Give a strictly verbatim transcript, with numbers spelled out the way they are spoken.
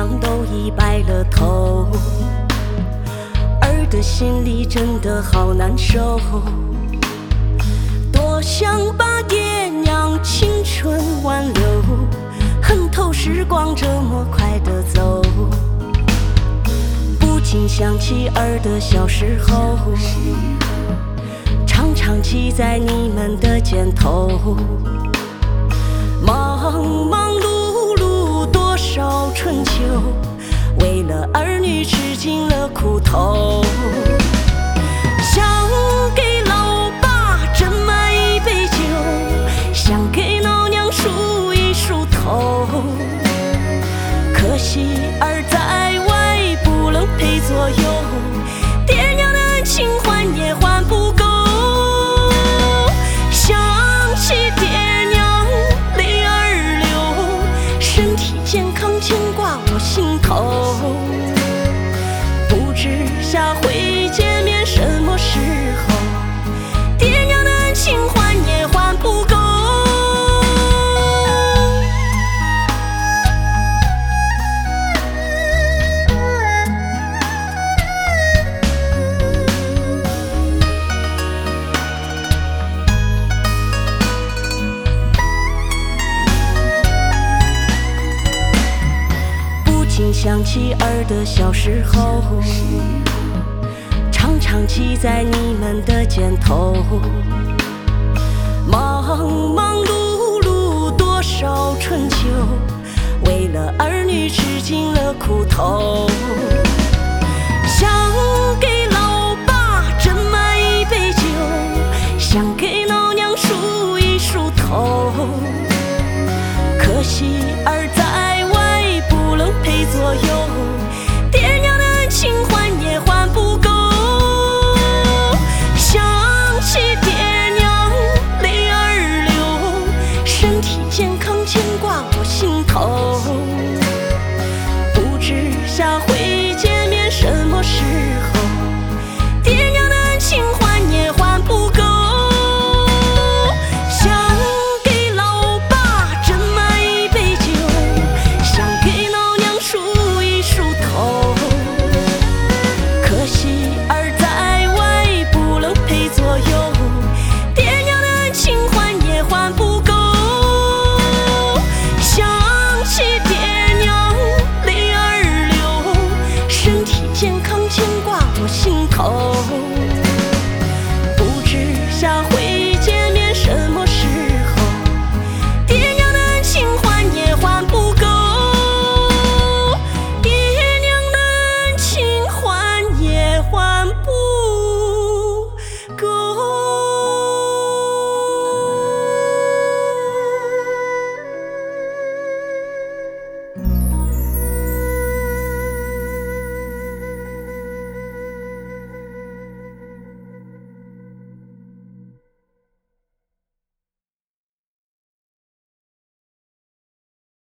娘都已白了头，儿的心里真的好难受。多想把爹娘青春挽留，恨透时光这么快地走。不禁想起儿的小时候，常常骑在你们的肩头。忙忙碌碌多少春秋，为了儿女吃尽了苦头。想给老爸斟满一杯酒，想给老娘梳一梳头。可惜儿在外不能陪左右，爹娘的恩情还也还不够。想起爹娘泪儿流，身体健康牵挂我心头。不知下回见面什么时候，爹娘的恩情还也还不够。想起儿的小时候，常常骑在你们的肩头。忙忙碌碌多少春秋，为了儿女吃尽了苦头。想给老爸斟满一杯酒，想给老娘梳一梳头。可惜儿在外不能陪左右，爹娘的恩情还也还不够。想起爹娘泪儿流，身体健康牵挂我心头。不知下回见面什么时候，爹娘的恩情还也还不够。想给老爸斟满一杯酒，想给老娘梳一梳头。可惜儿在外不能陪左右，爹娘的恩情还也还不够。想起爹娘泪儿流，身体健康牵挂我心头。不知下回见面什么时候，爹娘的恩情还也还不够。爹娘的恩情还也还不够。